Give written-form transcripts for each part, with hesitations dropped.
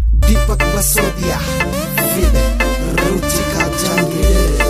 दीपक Basodiya with Ruchika Jahangir.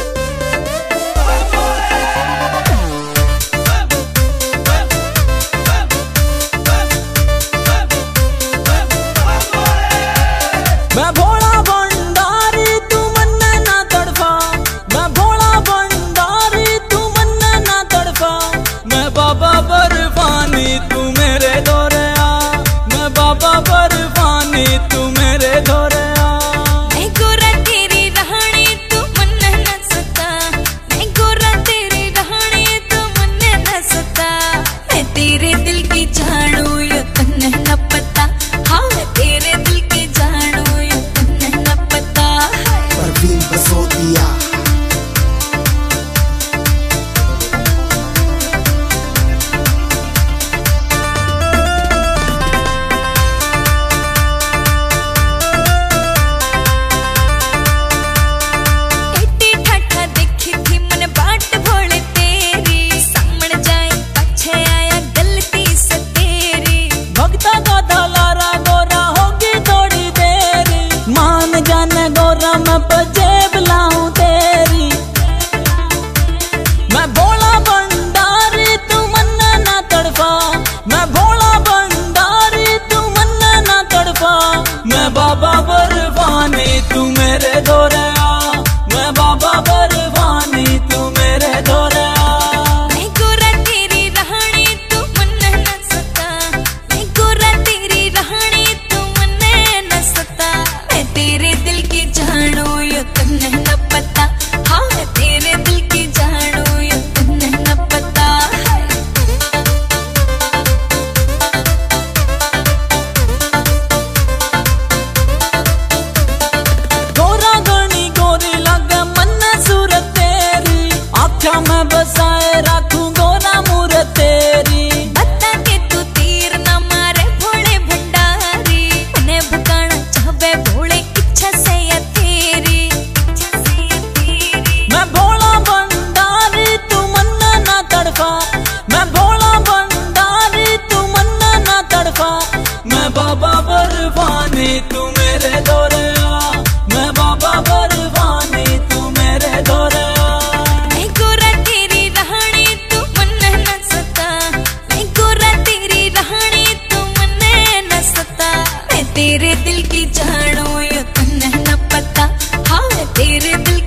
मैं भोला भंडारी तू मन्ने ना तड़फा, मैं भोला भंडारी तू मन्ने ना तड़फा, मैं बाबा बर्फानी तू मेरे दौरे आ, मैं बाबा बर्फानी तू मेरे दौरे आ। मैं गोरा तेरी रहनी तू मन्ने न सता, मैं गोरा तेरी रहनी तू मन्ने न सता, मैं तेरे दिल की जानू ये तन्ने न पता, हाँ मैं तेरे दिल की जानू ये तन्ने न पता। परवीन बसोदिया मैं पजेब लाऊं तेरी, मैं भोला भंडारी तू मन्ने ना तड़फा, मैं भोला भंडारी तू मन्ने ना तड़फा, मैं बाबा बर्फानी तू मेरे दौरे आ, मैं बाबा बर्फानी तू मेरे दौरे आ। मैं गोरा तेरी रहनी तू मन्ने न सता, मैं गोरा तेरी रहनी तू मन्ने न सता, मैं तेरे दिल की जानू ये तन्ने न पता, हाँ मैं तेरे दिल की जानू ये तन्ने न पता। गोरा गणी गोरी लगे मन्ने सूरत तेरी, आख्या मैं बसाए रखूं गोरा मूरत तेरी। बता के तू तीर न मारे भोले भंडारी, मने भकाना चाहबे भोले इच्छा से या तेरी, इच्छा से या तेरी। मैं भोला भंडारी तू मन्ने ना तड़फा, मैं भोला भंडारी तू मन्ने ना तड़फा, मैं बाबा बर्फानी तू मेरे दौरे आ, मैं बाबा बर्फानी तू मेरे दौरे आ। मैं गोरा तेरी रहनी तू मन्ने न सता, मैं गोरा तेरी रहनी तू मन्ने न सता, मैं तेरे दिल की जानू ये तन्ने न पता, हाँ मैं तेरे दिल